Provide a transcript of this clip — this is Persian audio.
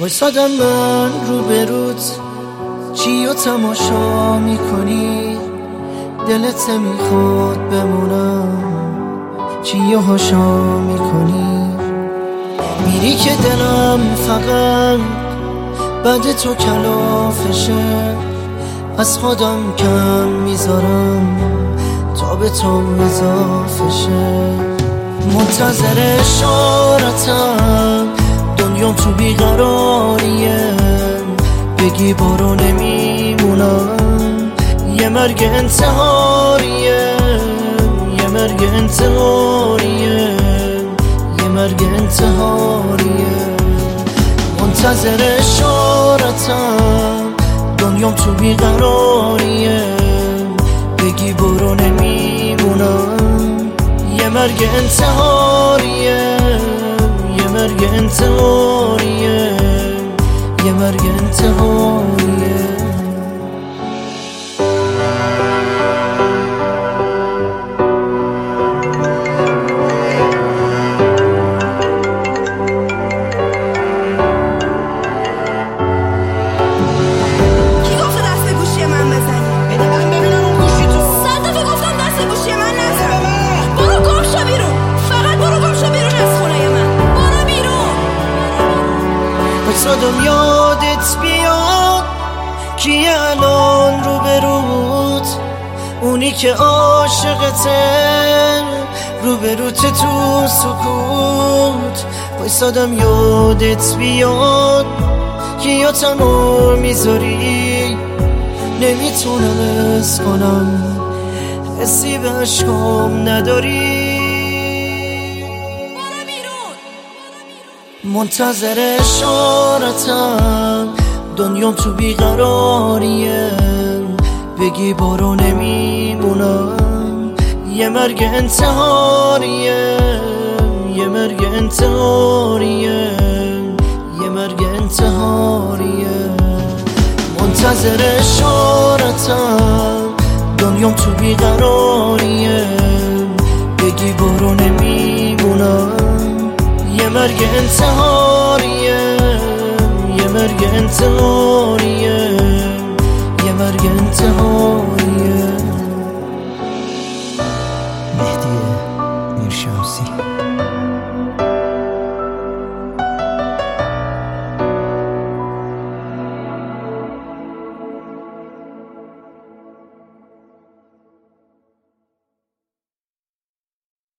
وایسادم من روبروت، چی و تماشا میکنی؟ دلت میخواد بمونم، چی و هاشا میکنی؟ میری که دلم فقط بعد تو کلافشه، از خودم کم میذارم تا به تو اضافه شه. منتظر اشارتم، دنیام تو بیقراریه، بگی برو نمیمونم، یه مرگ انتحاریه، یه مرگ انتحاریه، یه مرگ انتحاریه. منتظر اشارتم، دنیام تو بیقراریه، بگی برو نمیمونم، یه مرگ انتحاریه، یه مرگ انتحاریه، یه مرگ انتحاریه. وایسادم یادت بیاد کیه الان رو بروت، اونی که عاشقته رو بروت تو سکوت. وایسادم یادت بیاد کیا تنور میذاری، نمیتونم حس کنم حسی به عشقام نداری. منتظر اشارتم، دنیام تو بیقراریه، بگی برو نمیمونم، یه مرگ انتحاریه، یه مرگ انتحاریه، یه مرگ انتحاریه. منتظر اشارتم، دنیام تو بیقراریه، بگی برو نمیمونم، یه مرگ انتحاریه، یه مرگ انتحاریه، یه مرگ انتحاریه. مهدی میرشمسی.